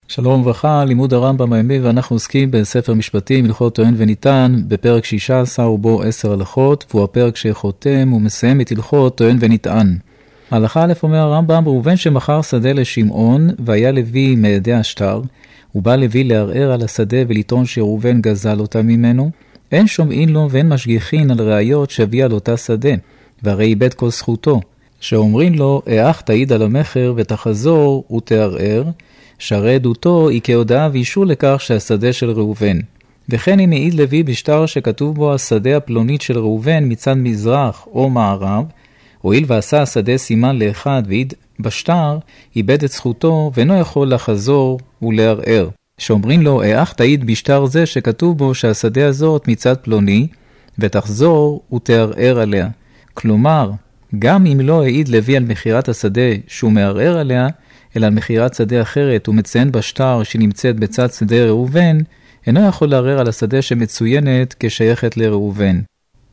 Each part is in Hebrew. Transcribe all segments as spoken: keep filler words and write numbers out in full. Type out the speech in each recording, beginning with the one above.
שלום וברכה, לימוד הרמב"ם היומי, ואנחנו עוסקים בספר משפטים, הלכות טוען וניתן, בפרק שישה עשר ובו עשר הלכות, והוא הפרק שחותם ומסיים את הלכות טוען ונטען. הלכה א' אומר הרמב"ם, ראובן שמכר שדה לשמעון, והיה לוי מעדי השטר, הוא בא לוי לערער על השדה ולטעון שראובן גזל אותה ממנו, אין שומעין לו ואין משגיחין על ראיות שהביאה על אותה שדה, והרי איבד כל זכותו, שאומרים לו, אך תעיד על המחר ותחזור ותערער, שהרי עדותו היא כהודעה ואישור לכך שהשדה של ראובן. וכן אם העיד לוי בשטר שכתוב בו השדה הפלונית של ראובן מצד מזרח או מערב, הואיל ועשה השדה סימן לאחד והעיד בשטר, איבד את זכותו ואינו יכול לחזור ולערער. שאומרים לו, אך תעיד בשטר זה שכתוב בו שהשדה הזאת מצד פלוני, ותחזור ותערער עליה. כלומר, גם אם לא העיד לוי על מחירת השדה שהוא מערער עליה, אלא על מחירת שדה אחרת ומציין בשטר שנמצאת בצד שדה ראובן, אינו יכול לערער על השדה שמצוינת כשייכת לראובן.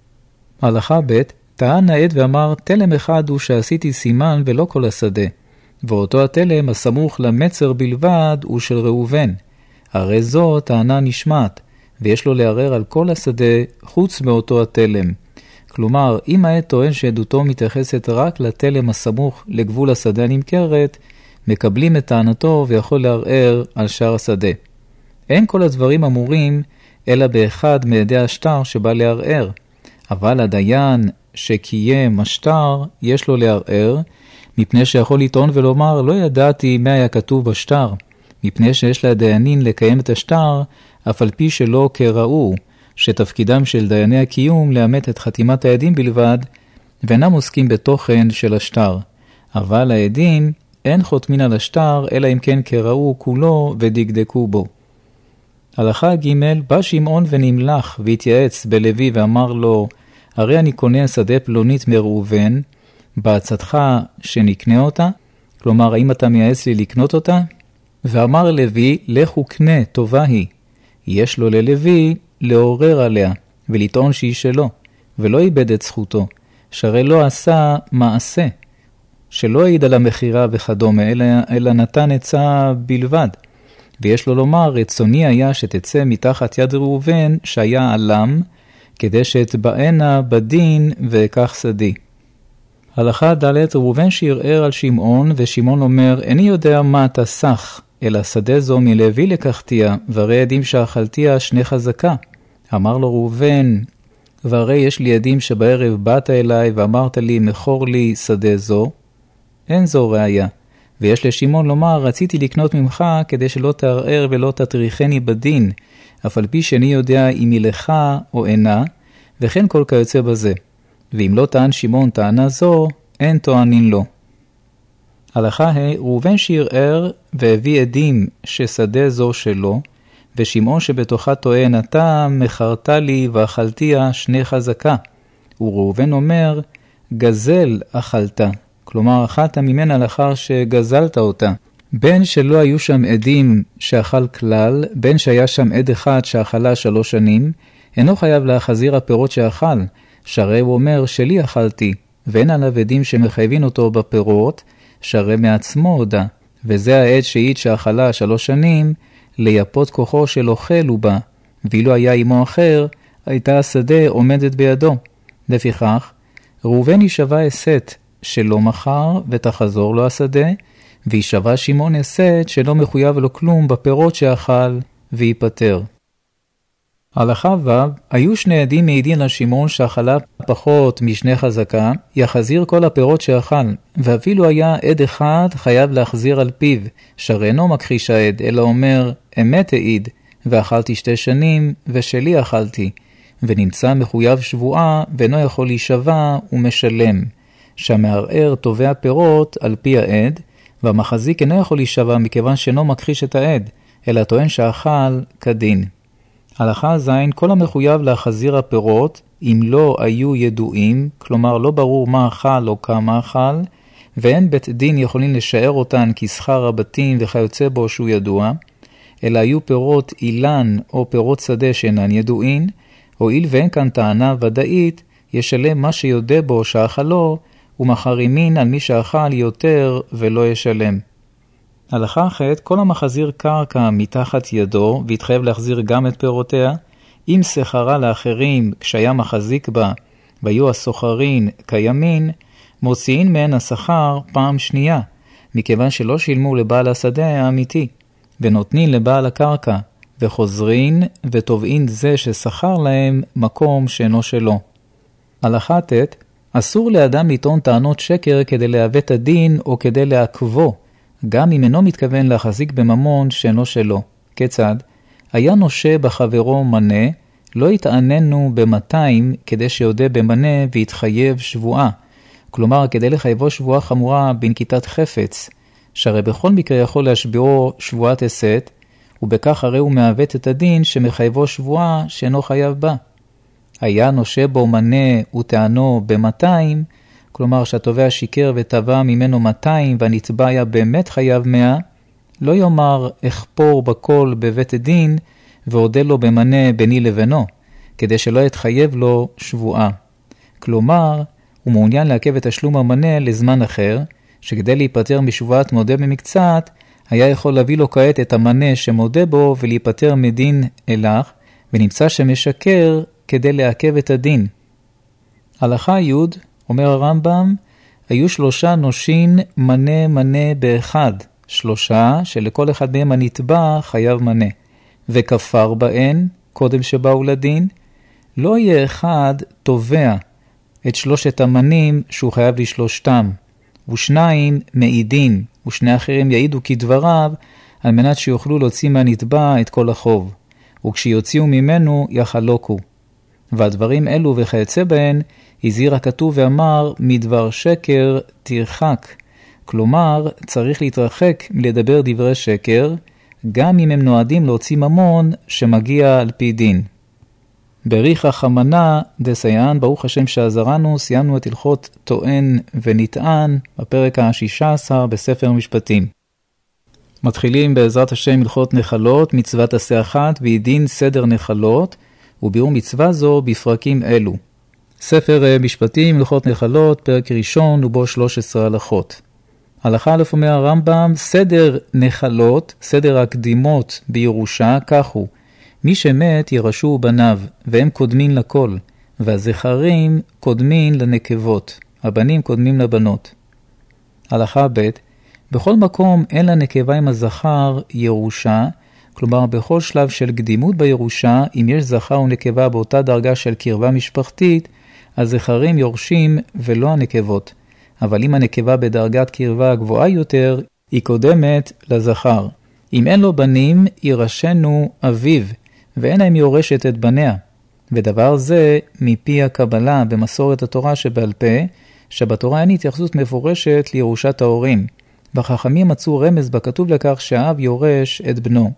הלכה ב' טען העד ואמר, תלם אחד הוא שעשיתי סימן ולא כל השדה, ואותו התלם הסמוך למצר בלבד הוא של ראובן. הרי זו טענה נשמעת, ויש לו לערער על כל השדה חוץ מאותו התלם. כלומר, אם העד טוען שעדותו מתייחסת רק לתלם הסמוך לגבול השדה הנמכרת, מקבלים את טענתו ויכול לערער על שאר השדה. אין כל הדברים אמורים אלא באחד מעדי השטר שבא לערער, אבל הדיין שקיים השטר יש לו לערער, מפני שיכול לטעון ולומר לא ידעתי מה היה כתוב בשטר, מפני שיש לדיינין לקיים את השטר, אף על פי שלא כראו, שתפקידם של דייני הקיום לאמת את חתימת העדים בלבד, ואינם עוסקים בתוכן של השטר. אבל העדים אין חותמין על השטר, אלא אם כן כראו כולו ודקדקו בו. הלכה ג' בא שמעון ונמלח והתייעץ בלוי ואמר לו, הרי אני קונה שדה פלונית מראובן, בעצתך שנקנה אותה? כלומר, האם אתה מייעץ לי לקנות אותה? ואמר לוי, לך וקנה, טובה היא. יש לו ללוי לעורר עליה, ולטעון שהיא שלו, ולא איבד את זכותו, שהרי לא עשה מעשה, שלא העיד על המחירה וכדומה, אלא, אלא נתן עצה בלבד. ויש לו לומר, רצוני היה שתצא מתחת יד ראובן שהיה עלם, כדי שתבענה בדין וכך שדי. הלכה ד' ראובן שערער על שמעון, ושמעון אומר, איני יודע מה תסך, אלא שדה זו מלוי לקחתיה, והרי עדים שאכלתיה שני חזקה. אמר לו ראובן, והרי יש לי עדים שבערב באת אליי ואמרת לי, מכור לי שדה זו, אין זו ראיה. ויש לשמעון לומר, רציתי לקנות ממך כדי שלא תערער ולא תטריחני בדין, אף על פי שאני יודע אם היא לך או אינה, וכן כל כיוצא בזה. ואם לא טען שמעון טענה זו, אין טוענין לו. הלכה ה' ראובן שערער והביא עדים ששדה זו שלו, ושמעון שבתוכה טוען, אתה מכרת לי ואכלתיה שני חזקה. וראובן אומר, גזל אכלת. כלומר, אכלת ממנה לאחר שגזלת אותה. בין שלא היו שם עדים שאכל כלל, בין שהיה שם עד אחד שאכלה שלוש שנים, אינו חייב להחזיר הפירות שאכל, שהרי הוא אומר שלי אכלתי, ואין עליו עדים שמחייבים אותו בפירות, שהרי מעצמו הודע, וזה העד שהעיד שאכלה שלוש שנים, ליפות כוחו של אוכל הוא בא, ואילו היה עמו אחר, הייתה השדה עומדת בידו. לפיכך, ראובן יישבע הסת, שלא מחר ותחזור לו השדה, וישבע שמעון הסת שלא מחויב לו כלום בפירות שאכל ויפטר. הלכה ו' היו שני עדים מעידים לשמעון שאכלה פחות משני חזקה, יחזיר כל הפירות שאכל, ואפילו היה עד אחד חייב להחזיר על פיו, שהרי אינו מכחיש העד, אלא אומר, אמת העיד, ואכלתי שתי שנים, ושלי אכלתי, ונמצא מחויב שבועה, ואינו יכול להישבע ומשלם. שהמערער תובע פירות על פי העד, והמחזיק אינו יכול להישבע מכיוון שאינו מכחיש את העד, אלא טוען שאכל כדין. הלכה ז' כל המחויב להחזיר הפירות, אם לא היו ידועים, כלומר לא ברור מה אכל או כמה אכל, ואין בית דין יכולים לשער אותן כשכר הבתים וכיוצא בו שהוא ידוע, אלא היו פירות אילן או פירות שדה שאינן ידועים, הואיל ואין כאן טענה ודאית, ישלם מה שיודע בו שאכלו, ומחרימין על מי שאכל יותר ולא ישלם. הלכה אחת, כל המחזיר קרקע מתחת ידו, והתחייב להחזיר גם את פירותיה, אם שכרה לאחרים כשהיה מחזיק בה, והיו הסוחרין קיימין, מוציאים מהן השכר פעם שנייה, מכיוון שלא שילמו לבעל השדה האמיתי, ונותנים לבעל הקרקע, וחוזרין ותובעין זה ששכר להם מקום שאינו שלו. הלכה ת', אסור לאדם לטעון טענות שקר כדי לעוות הדין או כדי לעכבו, גם אם אינו מתכוון להחזיק בממון שאינו שלו. כיצד? היה נושה בחברו מנה, לא יתעננו ב-מאתיים כדי שיודה במנה ויתחייב שבועה, כלומר כדי לחייבו שבועה חמורה בנקיטת חפץ, שהרי בכל מקרה יכול להשביעו שבועת הסת, ובכך הרי הוא מעוות את הדין שמחייבו שבועה שאינו חייב בה. היה נושה בו מנה וטענו ב-מאתיים, כלומר שהתובע שיקר וטבע ממנו מאתיים והנתבע היה באמת חייב מאה, לא יאמר אחפור בכל בבית הדין ועודה לו במנה ביני לבינו, כדי שלא יתחייב לו שבועה. כלומר, הוא מעוניין לעכב את תשלום המנה לזמן אחר, שכדי להיפטר משבועת מודה במקצת, היה יכול להביא לו כעת את המנה שמודה בו ולהיפטר מדין אלך, ונמצא שמשקר כדי לעכב את הדין. הלכה י', אומר הרמב"ם, היו שלושה נושין מנה מנה באחד, שלושה שלכל אחד מהם הנתבע חייב מנה, וכפר בהן קודם שבאו לדין, לא יהיה אחד תובע את שלושת המנים שהוא חייב לשלושתם, ושניים מעידים, ושני אחרים יעידו כדבריו, על מנת שיוכלו להוציא מהנתבע את כל החוב, וכשיוציאו ממנו יחלוקו. והדברים אלו וכיוצא בהן, הזהיר הכתוב ואמר, מדבר שקר תרחק. כלומר, צריך להתרחק מלדבר דברי שקר, גם אם הם נועדים להוציא ממון שמגיע על פי דין. בריחה חמנה דסייען, ברוך השם שעזרנו, סיימנו את הלכות טוען ונטען בפרק ה-שישה עשר בספר משפטים. מתחילים בעזרת השם הלכות נחלות, מצוות עשה אחת וידין סדר נחלות, וביאור מצווה זו בפרקים אלו. ספר משפטים, הלכות נחלות, פרק ראשון ובו שלוש עשרה הלכות. הלכה א' אומר הרמב"ם, סדר נחלות, סדר הקדימות בירושה, כך הוא. מי שמת ירשו בניו, והם קודמים לכל, והזכרים קודמים לנקבות, הבנים קודמים לבנות. הלכה ב' בכל מקום אין לנקבה עם הזכר ירושה, כלומר בכל שלב של קדימות בירושה, אם יש זכר ונקבה באותה דרגה של קרבה משפחתית, הזכרים יורשים ולא הנקבות. אבל אם הנקבה בדרגת קרבה גבוהה יותר, היא קודמת לזכר. אם אין לו בנים, ירשנו אביו, ואין להם יורשת את בניה. ודבר זה מפי הקבלה במסורת התורה שבעל פה, שבתורה אין התייחסות מפורשת לירושת ההורים, והחכמים מצאו רמז בכתוב לכך שהאב יורש את בנו.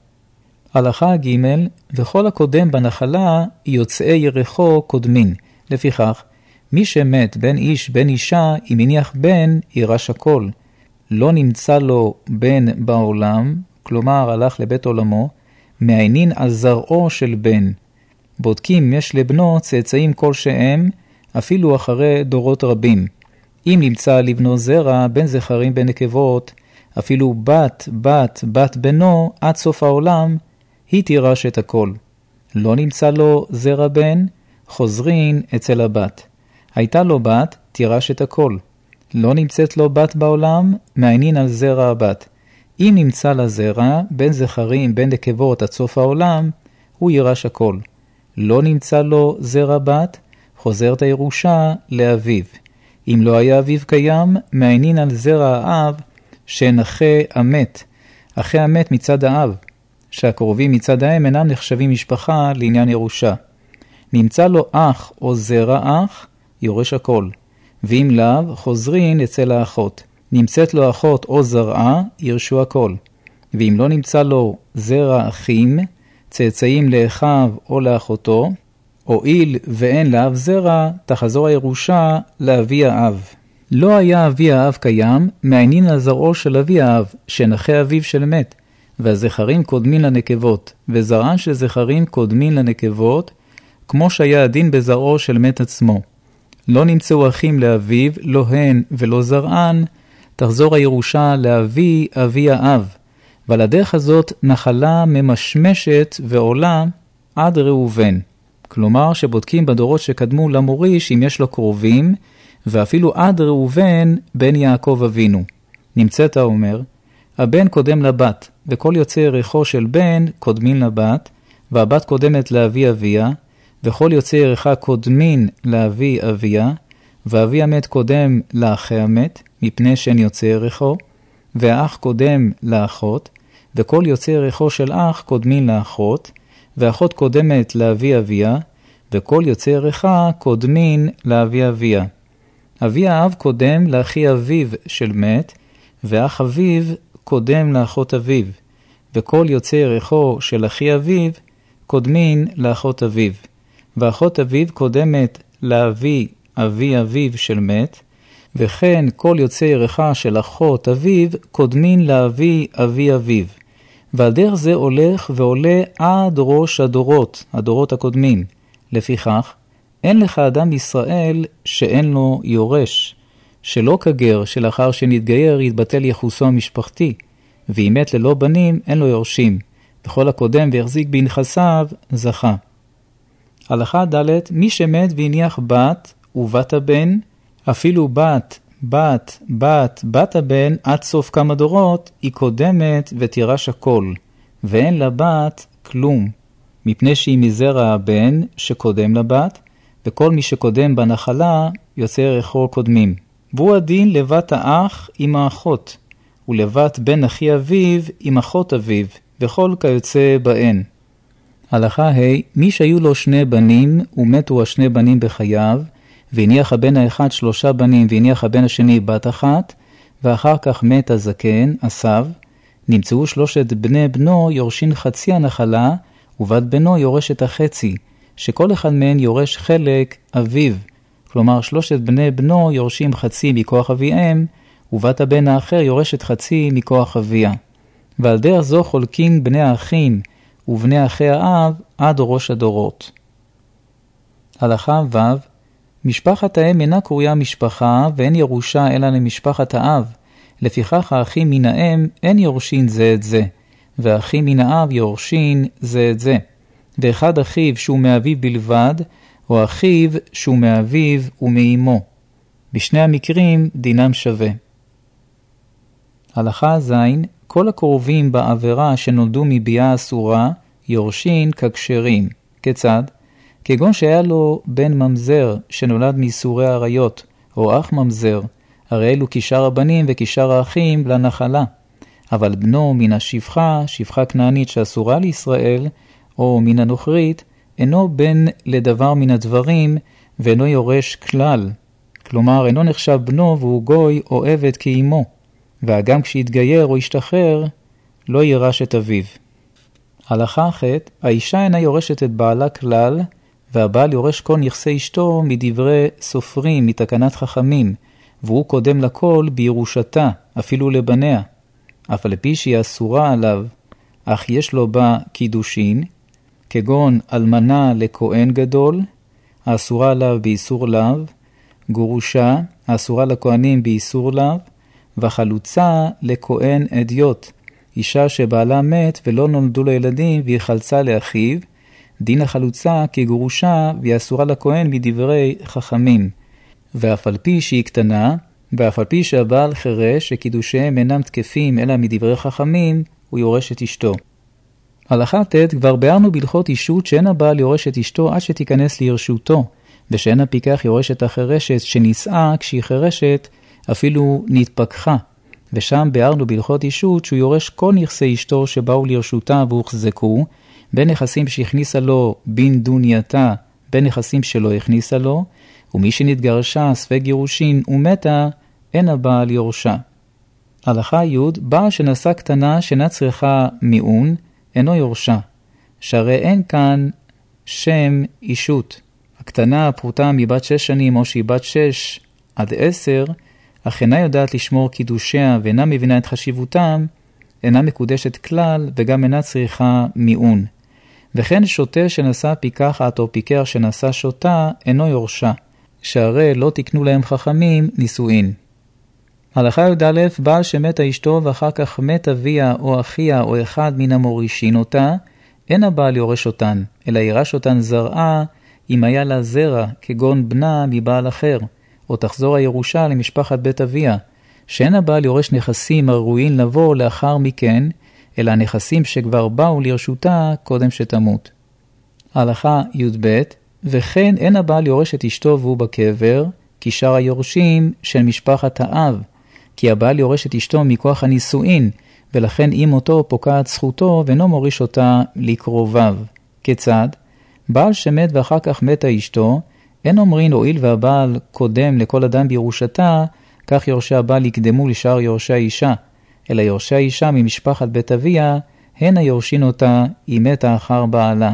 הלכה ג' וכל הקודם בנחלה יוצאי ירחו קודמין. לפיכך, מי שמת בין איש בין אישה, אם הניח בן, ירש הכל. לא נמצא לו בן בעולם, כלומר הלך לבית עולמו, מעיינין על זרעו של בן. בודקים יש לבנו צאצאים כלשהם, אפילו אחרי דורות רבים. אם נמצא לבנו זרע, בין זכרים בין נקבות, אפילו בת, בת, בת בנו, עד סוף העולם, היא תירש את הכל. לא נמצא לו זרע בן, חוזרין אצל הבת. הייתה לו בת, תירש את הכל. לא נמצאת לו בת בעולם, מעיינין על זרע הבת. אם נמצא לה זרע, בין זכרים, בין נקבות עד סוף העולם, הוא יירש הכל. לא נמצא לו זרע בת, חוזרת הירושה לאביו. אם לא היה אביו קיים, מעיינין על זרע האב, שהן אחי המת. אחי המת מצד האב, שהקרובים מצד האם אינם נחשבים משפחה לעניין ירושה. נמצא לו אח או זרע אח, יורש הכל. ואם לאו, חוזרין אצל האחות. נמצאת לו אחות או זרעה, ירשו הכל. ואם לא נמצא לו זרע אחים, צאצאים לאחיו או לאחותו, הואיל ואין לאב זרע, תחזור הירושה לאבי האב. לא היה אבי האב קיים, מעיינין על זרעו של אבי האב, שנחי אביו של מת, והזכרים קודמים לנקבות, וזרען של זכרים קודמים לנקבות, כמו שהיה הדין בזרעו של מת עצמו. לא נמצאו אחים לאביו, לא הן ולא זרען, תחזור הירושה לאבי אבי האב, ועל הדרך הזאת נחלה ממשמשת ועולה עד ראובן. כלומר שבודקים בדורות שקדמו למוריש אם יש לו קרובים, ואפילו עד ראובן בן יעקב אבינו. נמצאת האומר, הבן קודם לבת, וכל יוצא ירחו של בן קודמין לבת, והבת קודמת לאבי אביה, וכל יוצא ירחה קודמין לאבי אביה, ואבי המת קודם לאחי המת, מפני שן יוצא ירחו, והאח קודם לאחות, וכל יוצא ירחו של אח קודמין לאחות, ואחות קודמת לאבי אביה, וכל יוצא ירחה קודמין לאבי אביה. אבי האב קודם לאחי אביו של מת, ואח אביו קודם לאחות אביו, וכל יוצא ירחו של אחי אביו קודמין לאחות אביו, ואחות אביו קודמת לאבי אבי אביו של מת, וכן כל יוצא ירחה של אחות אביו קודמין לאבי אבי אביו. ועל דרך זה הולך ועולה עד ראש הדורות, הדורות הקודמים. לפיכך, אין לך אדם ישראל שאין לו יורש, שלא כגר שלאחר שנתגייר יתבטל יחוסו המשפחתי, ואם מת ללא בנים אין לו יורשים, וכל הקודם והחזיק בנכסיו זכה. הלכה ד' מי שמת והניח בת ובת הבן, אפילו בת, בת, בת, בת הבן, עד סוף כמה דורות, היא קודמת ותירש הכל, ואין לבת כלום, מפני שהיא מזרע הבן שקודם לבת, וכל מי שקודם בנחלה יוצא ירחו קודמים. והוא הדין לבת האח עם האחות, ולבת בן אחי אביו עם אחות אביו, וכל כיוצא בהן. הלכה ה' מי שהיו לו שני בנים, ומתו השני בנים בחייו, והניח הבן האחד שלושה בנים, והניח הבן השני בת אחת, ואחר כך מת הזקן, אסב, נמצאו שלושת בני בנו יורשין חצי הנחלה, ובת בנו יורש את החצי, שכל אחד מהן יורש חלק אביו, כלומר שלושת בני בנו יורשים חצי מכוח אביהם, ובת הבן האחר יורשת חצי מכוח אביה. ועל דרך זו חולקים בני האחים ובני אחי האב עד ראש הדורות. הלכה ו' משפחת האם אינה קרויה משפחה ואין ירושה אלא למשפחת האב, לפיכך האחים מן האם אין יורשין זה את זה, והאחים מן האב יורשין זה את זה, ואחד אחיו שהוא מאביו בלבד, או אחיו שהוא מאביו ומאמו. בשני המקרים דינם שווה. הלכה ז' כל הקרובים בעבירה שנולדו מביאה אסורה יורשין ככשרים. כיצד? כגון שהיה לו בן ממזר שנולד מאיסורי עריות, או אח ממזר, הרי אלו כשאר הבנים וכשאר האחים לנחלה. אבל בנו מן השפחה, שפחה כנענית שאסורה לישראל, או מן הנוכרית, אינו בן לדבר מן הדברים, ואינו יורש כלל. כלומר, אינו נחשב בנו והוא גוי או עבד כאימו, והגם כשיתגייר או ישתחרר, לא ירש את אביו. הלכה ח' האישה אינה יורשת את בעלה כלל, והבעל יורש כל נכסי אשתו מדברי סופרים, מתקנת חכמים, והוא קודם לכל בירושתה, אפילו לבניה. אף על פי שהיא אסורה עליו, אך יש לו בה קידושין, כגון אלמנה לכהן גדול, האסורה עליו באיסור לאו, גורושה, האסורה לכהנים באיסור לאו, וחלוצה לכהן אדיוט, אישה שבעלה מת ולא נולדו לו ילדים והיא חלצה לאחיו, דין החלוצה כגורושה והיא אסורה לכהן מדברי חכמים. ואף על פי שהיא קטנה, ואף על פי שהבעל חרש שקידושיהם אינם תקפים אלא מדברי חכמים, הוא יורש את אשתו. הלכה ט' כבר ביארנו בהלכות אישות שאין הבעל יורש את אשתו עד שתיכנס לרשותו, ושאין הפיקח יורש את החרשת שנישאה כשהיא חרשת אפילו נתפקחה. ושם ביארנו בהלכות אישות שהוא יורש כל נכסי אשתו שבאו לרשותה והוחזקו, בין נכסים שהכניסה לו בין דונייתה, בין נכסים שלא הכניסה לו, ומי שנתגרשה ספק גירושין ומתה, אין הבעל יורשה. הלכה י' בעל שנשא קטנה שאינה צריכה מיעון, אינו יורשה, שהרי אין כאן שם אישות. הקטנה הפרוטה מבת שש שנים או שהיא בת שש עד עשר, אך אינה יודעת לשמור קידושיה ואינה מבינה את חשיבותם, אינה מקודשת כלל וגם אינה צריכה מיעון. וכן שוטה שנשא פיקחת או פיקר שנשא שוטה אינו יורשה, שהרי לא תקנו להם חכמים נישואין. הלכה י"א, בעל שמתה אשתו ואחר כך מת אביה או אחיה או אחד מן המורישין אותה, אין הבעל יורש אותן, אלא ירש אותן זרעה אם היה לה זרע, כגון בנה מבעל אחר, או תחזור הירושה למשפחת בית אביה, שאין הבעל יורש נכסים הראויים לבוא לאחר מכן, אלא הנכסים שכבר באו לרשותה קודם שתמות. הלכה י"ב, וכן אין הבעל יורש את אשתו והוא בקבר, כי שאר היורשים של משפחת האב, כי הבעל יורש את אשתו מכוח הנישואין, ולכן אם אותו פוקעת זכותו ואינו מוריש אותה לקרוביו. כיצד? בעל שמת ואחר כך מתה אשתו, אין אומרים הואיל והבעל קודם לכל אדם בירושתה, כך יורשי הבעל יקדמו לשאר יורשי האישה, אלא יורשי האישה ממשפחת בית אביה, הן היורשין אותה, היא מתה אחר בעלה.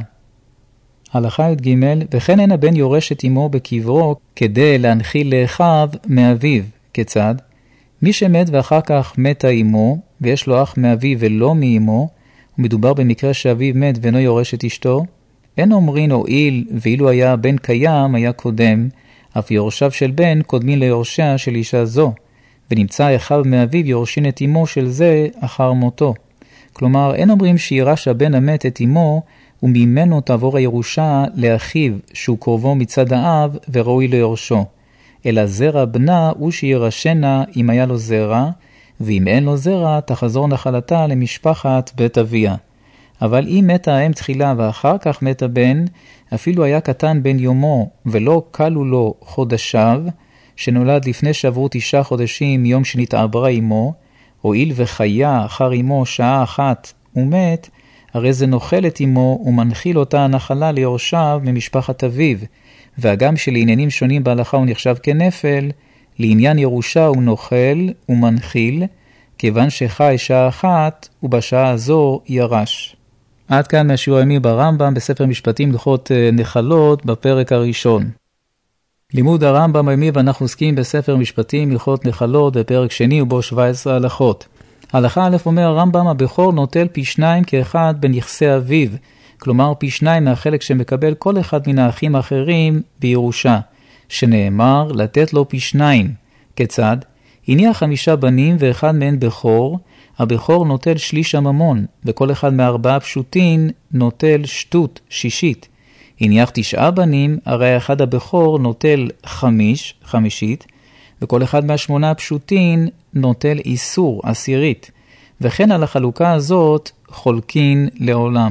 הלכה י"ג, וכן אין הבן יורש את אמו בקברו, כדי להנחיל לאחיו מאביו. כיצד? מי שמת ואחר כך מתה אמו, ויש לו אח מאביו ולא מאמו, ומדובר במקרה שאביו מת ואינו יורש את אשתו, אין אומרים הואיל ואילו היה הבן קיים היה קודם, אף יורשיו של בן קודמים ליורשיה של אישה זו, ונמצא אחיו מאביו יורשין את אמו של זה אחר מותו. כלומר, אין אומרים שירש הבן המת את אמו, וממנו תעבור הירושה לאחיו שהוא קרובו מצד האב וראוי ליורשו. אלא זרע בנה הוא שירשנה אם היה לו זרע, ואם אין לו זרע תחזור נחלתה למשפחת בית אביה. אבל אם מתה האם תחילה ואחר כך מתה בן, אפילו היה קטן בן יומו ולא קלו לו חודשיו, שנולד לפני שעברו תשעה חודשים מיום שנתעברה אמו, הואיל וחיה אחר אמו שעה אחת ומת, הרי זה נוחל את אמו ומנחיל אותה הנחלה ליורשיו ממשפחת אביו, והגם שלעניינים שונים בהלכה הוא נחשב כנפל, לעניין ירושה הוא נוחל ומנחיל, כיוון שחי שעה אחת ובשעה הזו ירש. עד כאן מהשיעור היומי ברמב"ם בספר משפטים הלכות נחלות בפרק הראשון. לימוד הרמב"ם היומי ואנחנו עוסקים בספר משפטים הלכות נחלות בפרק שני ובו שבע עשרה הלכות. הלכה א' אומר הרמב"ם, הבכור נוטל פי שניים כאחד בנכסי אביו, כלומר פי שניים מהחלק שמקבל כל אחד מן האחים האחרים בירושה, שנאמר לתת לו פי שניים. כיצד? הניח חמישה בנים ואחד מהן בכור, הבכור נוטל שליש הממון, וכל אחד מארבעה פשוטין נוטל שטות, שישית. הניח תשעה בנים, הרי אחד הבכור נוטל חמיש, חמישית, וכל אחד מהשמונה פשוטין נוטל איסור, עשירית. וכן על החלוקה הזאת חולקין לעולם.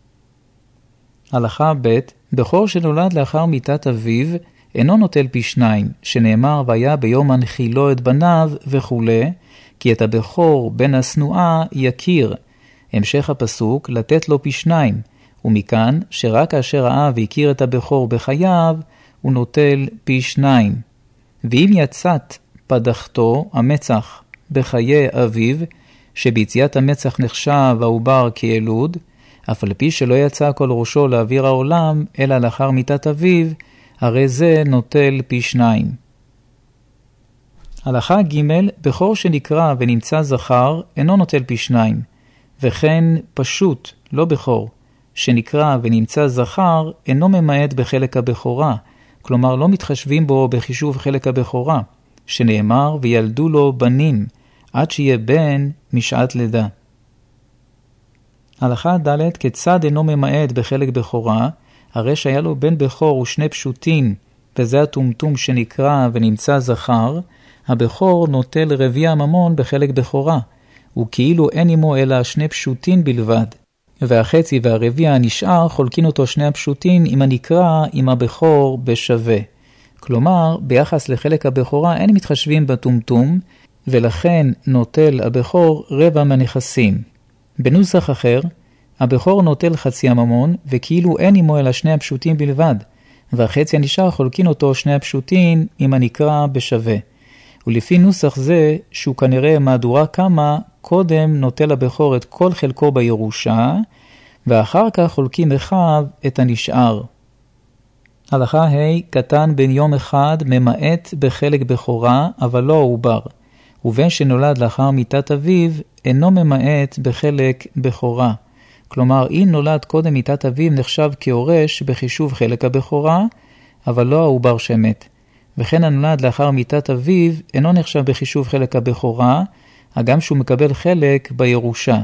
הלכה ב', בכור שנולד לאחר מיתת אביו, אינו נוטל פי שניים, שנאמר והיה ביום הנחילו את בניו וכו', כי את הבכור בן השנואה יכיר. המשך הפסוק לתת לו פי שניים, ומכאן שרק כאשר האב הכיר את הבכור בחייו, הוא נוטל פי שניים. ואם יצאת פדחתו, המצח, בחיי אביו, שביציאת המצח נחשב העובר כילוד, אף על פי שלא יצא כל ראשו לאוויר העולם, אלא לאחר מיתת אביו, הרי זה נוטל פי שניים. הלכה ג', בכור שנקרא ונמצא זכר, אינו נוטל פי שניים, וכן פשוט, לא בכור, שנקרא ונמצא זכר, אינו ממעט בחלק הבכורה, כלומר לא מתחשבים בו בחישוב חלק הבכורה, שנאמר וילדו לו בנים, עד שיהיה בן משעת לידה. הלכה ד', כיצד אינו ממעט בחלק בכורה, הרי שהיה לו בן בכור ושני פשוטים, וזה הטומטום שנקרא ונמצא זכר, הבכור נוטל רביע הממון בחלק בכורה, וכאילו אין עמו אלא שני פשוטים בלבד, והחצי והרביע הנשאר חולקין אותו שני הפשוטים עם הנקרא עם הבכור בשווה. כלומר, ביחס לחלק הבכורה אין מתחשבים בטומטום, ולכן נוטל הבכור רבע מהנכסים. בנוסח אחר, הבכור נוטל חצי הממון, וכאילו אין עמו אלא שני הפשוטים בלבד, והחצי הנשאר חולקין אותו שני הפשוטים עם הנקרא בשווה. ולפי נוסח זה, שהוא כנראה מהדורה כמה, קודם נוטל הבכור את כל חלקו בירושה, ואחר כך חולקים אחיו את הנשאר. הלכה ה', קטן בן יום אחד ממעט בחלק בכורה, אבל לא העובר, ובן שנולד לאחר מיתת אביו, אינו ממעט בחלק בכורה. כלומר, אם נולד קודם מיתת אביו נחשב כהורש בחישוב חלק הבכורה, אבל לא העובר שמת. וכן הנולד לאחר מיתת אביו אינו נחשב בחישוב חלק הבכורה, הגם שהוא מקבל חלק בירושה.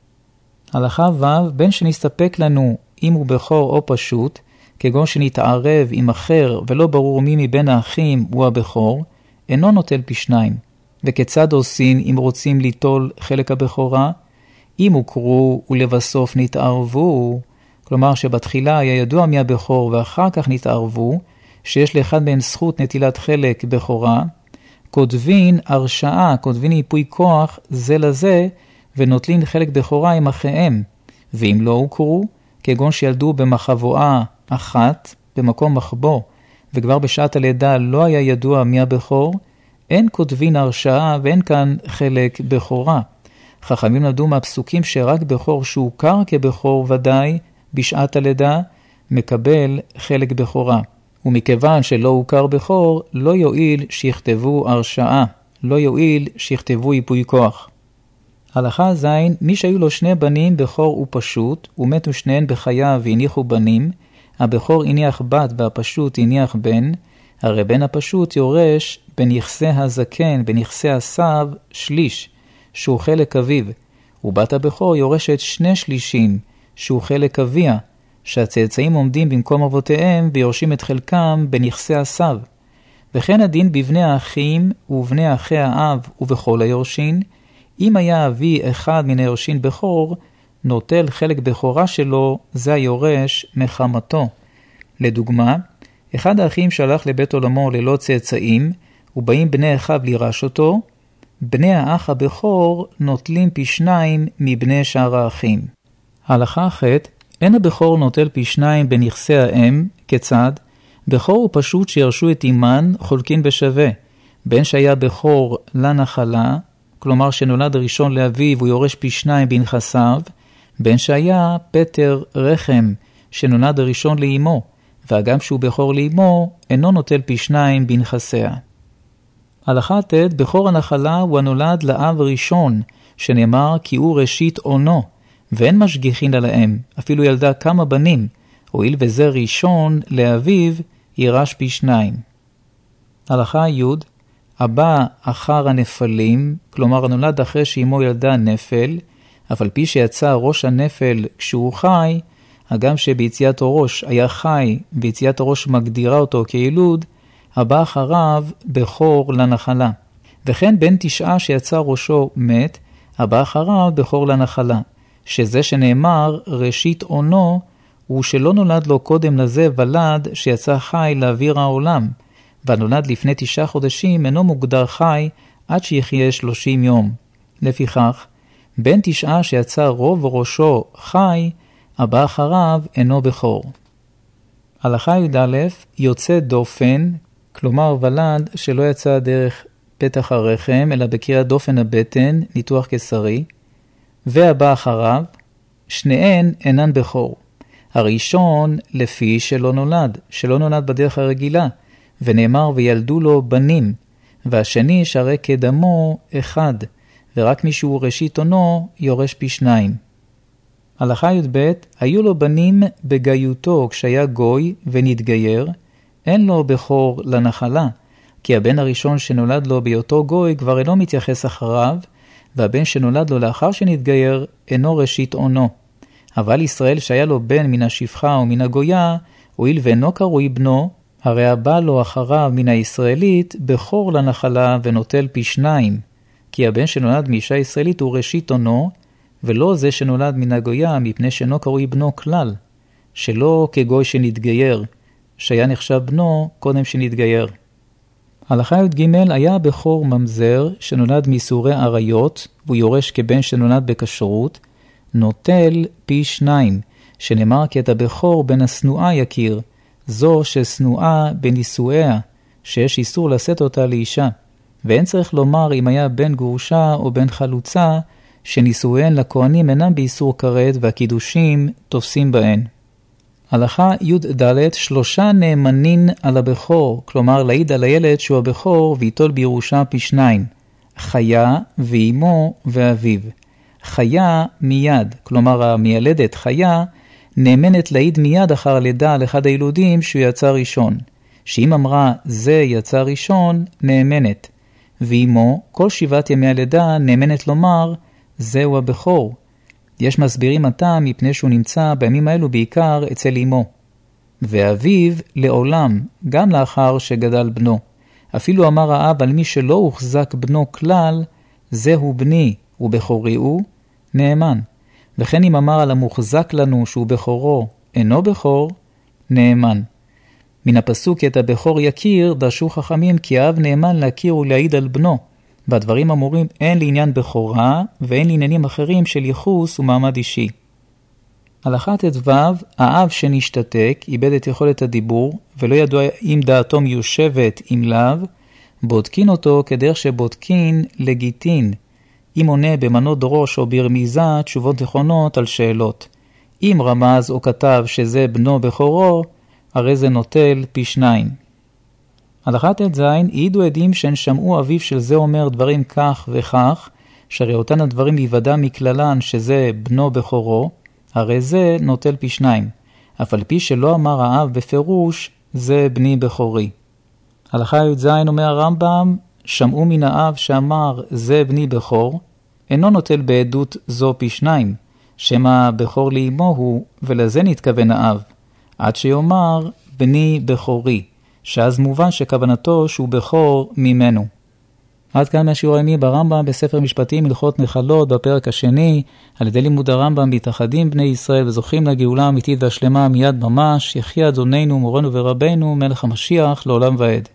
הלכה ו' בין שנסתפק לנו אם הוא בכור או פשוט, כגון שנתערב עם אחר ולא ברור מי מבין האחים הוא הבכור, אינו נוטל פי שניים. וכיצד עושים אם רוצים ליטול חלק הבכורה? אם הוכרו ולבסוף נתערבו, כלומר שבתחילה היה ידוע מי הבכור ואחר כך נתערבו, שיש לאחד מהם זכות נטילת חלק בכורה, כותבין הרשאה, כותבין ייפוי כוח זה לזה, ונוטלין חלק בכורה עם אחיהם. ואם לא הוכרו, כגון שילדו במחבואה אחת, במקום מחבוא, וכבר בשעת הלידה לא היה ידוע מי הבכור, אין כותבין הרשאה ואין כאן חלק בכורה. חכמים למדו מהפסוקים שרק בכור שהוכר כבכור ודאי בשעת הלידה, מקבל חלק בכורה. ומכיוון שלא הוכר בכור, לא יועיל שיכתבו הרשאה, לא יועיל שיכתבו ייפוי כוח. הלכה ז' מי שהיו לו שני בנים בכור ופשוט, ומתו שניהם בחייו והניחו בנים, הבכור הניח בת והפשוט הניח בן, הרי בן הפשוט יורש בנכסי הזקן, בנכסי הסב, שליש, שהוא חלק אביו, ובת הבכור יורשת שני שלישים, שהוא חלק אביה, שהצאצאים עומדים במקום אבותיהם ויורשים את חלקם בנכסי הסב. וכן הדין בבני האחים ובני אחי האב ובכל היורשין, אם היה אבי אחד מן היורשין בכור, נוטל חלק בכורה שלו, זה היורש מחמתו. לדוגמה, אחד האחים שהלך לבית עולמו ללא צאצאים, ובאים בני אחיו לירש אותו, בני האח הבכור נוטלים פי שניים מבני שאר האחים. הלכה ח' אין הבכור נוטל פי שניים בנכסי האם, כיצד? בכור הוא פשוט שירשו את אימן חולקין בשווה, בין שהיה בכור לנחלה, כלומר שנולד ראשון לאביו הוא יורש פי שניים בנכסיו, בין שהיה פטר רחם שנולד ראשון לאמו, והגם שהוא בכור לאמו אינו נוטל פי שניים בנכסיה. הלכה ט' בכור הנחלה הוא הנולד לאב ראשון, שנאמר כי הוא ראשית עונו, ואין משגיחין על האם, אפילו ילדה כמה בנים, הואיל וזה ראשון לאביו ירש פי שניים. הלכה י' הבא אחר הנפלים, כלומר הנולד אחרי שאמו ילדה נפל, אבל פי שיצא ראש הנפל כשהוא חי, הגם שביציאת הראש היה חי ויציאת הראש מגדירה אותו כילוד, הבא אחריו בכור לנחלה. וכן בין תשעה שיצא ראשו מת, הבא אחריו בכור לנחלה. שזה שנאמר ראשית עונו, הוא שלא נולד לו קודם לזה ולד שיצא חי לאוויר העולם, והנולד לפני תשעה חודשים אינו מוגדר חי עד שיחיה שלושים יום. לפיכך, בין תשעה שיצא רוב ראשו חי, הבא אחריו אינו בכור. הלכה י"א יוצא דופן, כלומר ולד שלא יצא דרך פתח הרחם, אלא בקריאת דופן הבטן, ניתוח קיסרי, והבא אחריו, שניהן אינן בכור. הראשון לפי שלא נולד, שלא נולד בדרך הרגילה, ונאמר וילדו לו בנים, והשני שהרי כדמו אחד, ורק מי שהוא ראשית עונו יורש פי שניים. הלכה י"ב היו לו בנים בגיותו כשהיה גוי ונתגייר, אין לו בכור לנחלה, כי הבן הראשון שנולד לו בהיותו גוי כבר אינו מתייחס אחריו, והבן שנולד לו לאחר שנתגייר אינו ראשית עונו. אבל ישראל שהיה לו בן מן השפחה או מן הגויה, הואיל ואינו קרוי בנו, הרי הבא לו אחריו מן הישראלית בכור לנחלה ונוטל פי שניים, כי הבן שנולד מאישה ישראלית הוא ראשית עונו, ולא זה שנולד מן הגויה מפני שאינו קרוי בנו כלל, שלא כגוי שנתגייר, שהיה נחשב בנו קודם שנתגייר. הלכה י"ג היה בכור ממזר שנולד מאיסורי עריות, והוא יורש כבן שנולד בכשרות, נוטל פי שניים, שנאמר כי את הבכור בן הסנועה יכיר, זו שסנועה בנישואיה, שיש איסור לשאת אותה לאישה, ואין צריך לומר אם היה בן גרושה או בן חלוצה, שנישואיהן לכהנים אינם באיסור כרת והקידושים תופסים בהן. הלכה י"ד שלושה נאמנין על הבכור, כלומר להעיד על הילד שהוא הבכור ויטול בירושה פי שניים, חיה ואימו ואביו. חיה מיד, כלומר המיילדת חיה, נאמנת להעיד מיד אחר לידה על אחד הילודים שהוא יצא ראשון. שאם אמרה זה יצא ראשון, נאמנת, ואימו כל שבעת ימי הלידה נאמנת לומר זהו הבכור. יש מסבירים הטעם מפני שהוא נמצא בימים האלו בעיקר אצל אימו. ואביו לעולם, גם לאחר שגדל בנו. אפילו אמר האב על מי שלא הוחזק בנו כלל, זהו בני ובכורי הוא, נאמן. וכן אם אמר על המוחזק לנו שהוא בכורו אינו בכור, נאמן. מן הפסוק את הבכור יכיר, דרשו חכמים כי האב נאמן להכיר ולהעיד על בנו. והדברים אמורים אין לעניין בכורה ואין לעניינים אחרים של ייחוס ומעמד אישי. הלכה ט"ו, האב שנשתתק, איבד את יכולת הדיבור, ולא ידוע אם דעתו מיושבת אם לאו, בודקין אותו כדרך שבודקין לגיטין, אם עונה במנות ראש או ברמיזה תשובות נכונות על שאלות. אם רמז או כתב שזה בנו בכורו, הרי זה נוטל פי שניים. הלכה ט"ז, העידו עדים שהן שמעו אביו של זה אומר דברים כך וכך, שהרי אותן הדברים יוודע מכללן שזה בנו בכורו, הרי זה נוטל פי שניים. אף על פי שלא אמר האב בפירוש, זה בני בכורי. הלכה י"ז אומר הרמב"ם, שמעו מן האב שאמר זה בני בכור, אינו נוטל בעדות זו פי שניים, שמה בכור לאמו הוא, ולזה נתכוון האב, עד שיאמר בני בכורי, שאז מובן שכוונתו שהוא בכור ממנו. עד כאן מהשיעור היומי ברמב"ם בספר משפטים הלכות נחלות בפרק השני, על ידי לימוד הרמב"ם מתאחדים בני ישראל וזוכים לגאולה האמיתית והשלמה מיד ממש, יחי אדוננו מורנו ורבנו מלך המשיח לעולם ועד.